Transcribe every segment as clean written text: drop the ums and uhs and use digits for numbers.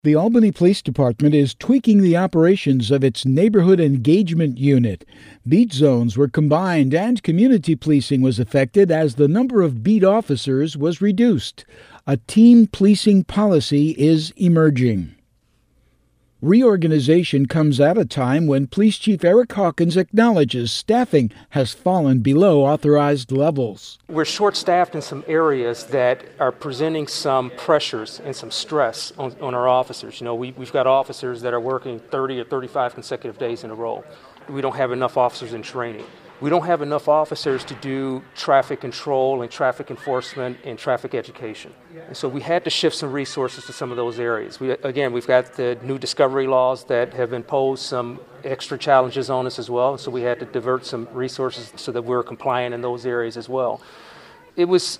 The Albany Police Department is tweaking the operations of its Neighborhood Engagement Unit. Beat zones were combined and community policing was affected as the number of beat officers was reduced. A team policing policy is emerging. Reorganization comes at a time when Police Chief Eric Hawkins acknowledges staffing has fallen below authorized levels. We're short-staffed in some areas that are presenting some pressures and some stress on our officers. We've got officers that are working 30 or 35 consecutive days in a row. We don't have enough officers in training. We don't have enough officers to do traffic control and traffic enforcement and traffic education. And so we had to shift some resources to some of those areas. We've got the new discovery laws that have imposed some extra challenges on us as well. So we had to divert some resources so that we're compliant in those areas as well. It was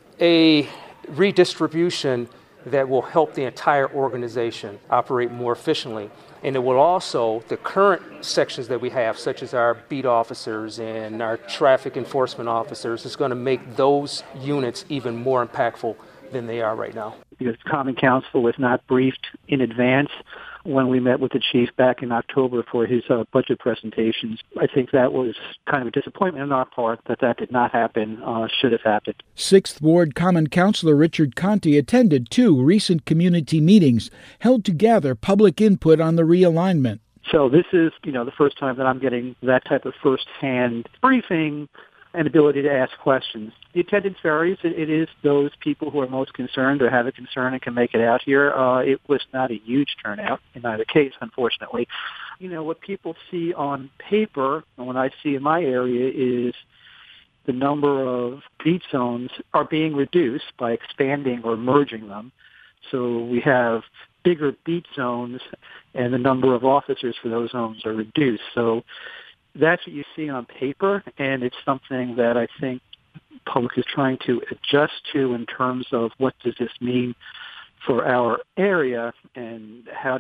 a redistribution that will help the entire organization operate more efficiently. And it will also, the current sections that we have, such as our beat officers and our traffic enforcement officers, is going to make those units even more impactful than they are right now. Because Common Council was not briefed in advance when we met with the chief back in October for his budget presentations. I think that was kind of a disappointment on our part that did not happen, should have happened. 6th Ward Common Councilor Richard Conte attended 2 recent community meetings held to gather public input on the realignment. So this is, the first time that I'm getting that type of first-hand briefing and ability to ask questions. The attendance varies. It is those people who are most concerned or have a concern and can make it out here. It was not a huge turnout in either case, unfortunately. What people see on paper and what I see in my area is the number of beat zones are being reduced by expanding or merging them. So we have bigger beat zones and the number of officers for those zones are reduced. So that's what you see on paper, and it's something that I think public is trying to adjust to in terms of what does this mean for our area and what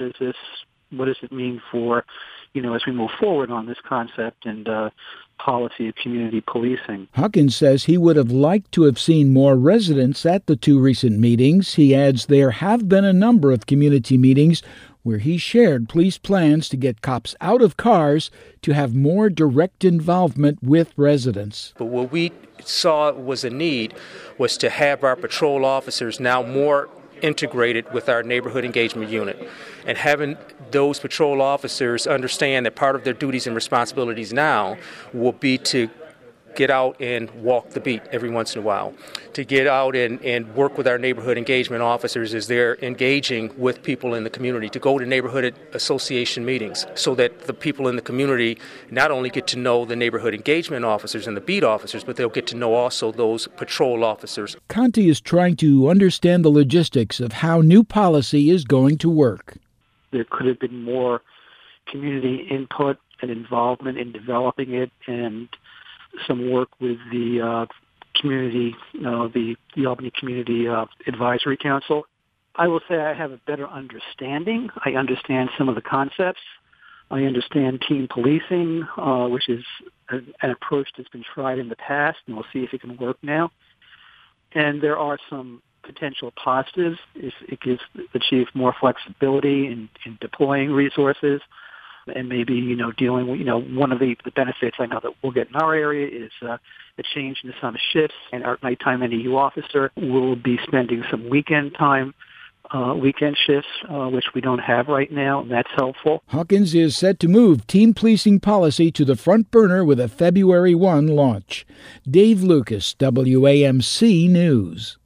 does it mean for, as we move forward on this concept and policy of community policing. Hawkins says he would have liked to have seen more residents at the 2 recent meetings. He adds there have been a number of community meetings where he shared police plans to get cops out of cars to have more direct involvement with residents. But what we saw was a need was to have our patrol officers now more integrated with our neighborhood engagement unit, and having those patrol officers understand that part of their duties and responsibilities now will be to get out and walk the beat every once in a while, to get out and work with our neighborhood engagement officers as they're engaging with people in the community, to go to neighborhood association meetings so that the people in the community not only get to know the neighborhood engagement officers and the beat officers, but they'll get to know also those patrol officers. Conte is trying to understand the logistics of how new policy is going to work. There could have been more community input and involvement in developing it, and some work with the community, the Albany Community Advisory Council. I will say I have a better understanding. I understand some of the concepts. I understand team policing, which is an approach that's been tried in the past, and we'll see if it can work now. And there are some potential positives. It gives the chief more flexibility in deploying resources. And maybe, dealing with, one of the benefits I know that we'll get in our area is a change in some shifts. And our nighttime NEU officer will be spending some weekend time, weekend shifts, which we don't have right now, and that's helpful. Hawkins is set to move team policing policy to the front burner with a February 1 launch. Dave Lucas, WAMC News.